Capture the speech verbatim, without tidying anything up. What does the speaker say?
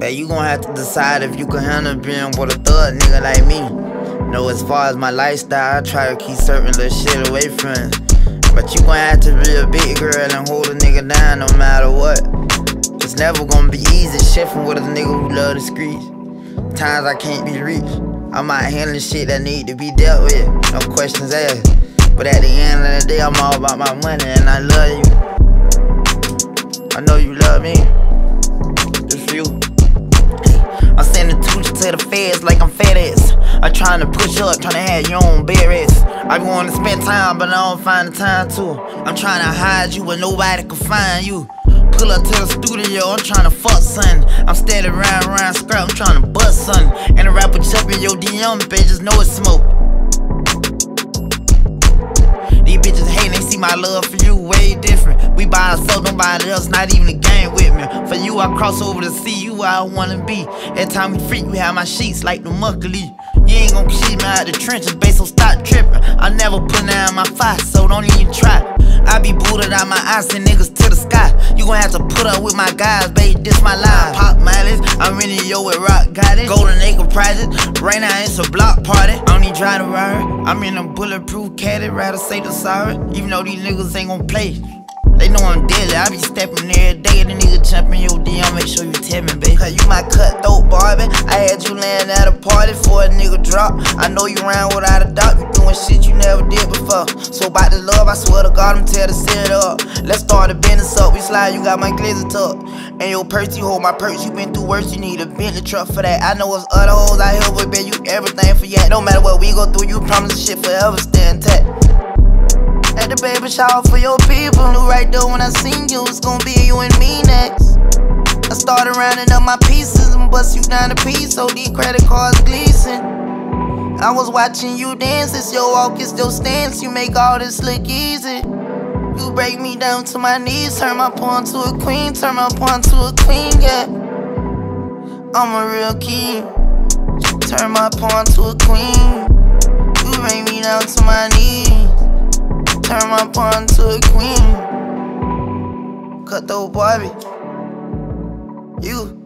But you gon' have to decide if you can handle being with a thug nigga like me. Know as far as my lifestyle, I try to keep certain little shit away from it. But you gon' have to be a big girl and hold a nigga down no matter what. It's never gonna be easy shifting with a nigga who love the streets. Times I can't be reached. I'm out handling shit that need to be dealt with, no questions asked. But at the end of the day, I'm all about my money and I love you. I know you love me. Just you. I'm sending tweets to the feds like I'm FedEx. I'm trying to push up, trying to have your own bed rest. I want to spend time, but I don't find the time to. I'm trying to hide you where nobody can find you. Pull up to the studio, I'm trying to fuck son. I'm steady round, round, scrap, I'm trying to bust son. And the rapper jumping your D M pages, know it's smoke. These bitches hate, they see my love for you way different. We by ourselves, nobody else, not even a game with me. For you, I cross over the sea, you where I wanna be. Every time we freak, we have my sheets like the Muckley. You ain't gon' keep me out the trenches, babe, so stop trippin'. I never put down my fight, so don't even try. I be booted out my eyes, send niggas to the sky. You gon' have to put up with my guys, babe, this my life. Pop mileage, I'm in yo with Rock, got it. Golden Acre Project, right now it's a block party. I don't need try to ride, I'm in a bulletproof caddy, rather say the sorry. Even though these niggas ain't gon' play, they know I'm deadly. I be stepping every day, the nigga jumping your D M, make sure you tell me, babe. Cause you my cutthroat Barbie. I had you laying at a party for a nigga drop. I know you ran without a doubt, you doing shit you never did before. So about the love, I swear to God, I'm tear the set up. Let's start the business up, we slide, you got my glizzy tuck. And your purse, you hold my purse, you been through worse, you need a Bentley truck for that. I know it's other hoes out here, but bet you everything for that. No matter what we go through, you promise shit forever stay intact. At the baby shower for your people, knew right there when I seen you, it's gonna be you and me next. I started rounding up my pieces and bust you down a piece, so these credit cards gleasing. I was watching you dance, it's your walk, it's your stance, you make all this look easy. You break me down to my knees, turn my pawn to a queen, turn my pawn to a queen, yeah. I'm a real king, turn my pawn to a queen. You break me down to my knees, turn my pawn to a queen. Cutthroat Barbie. You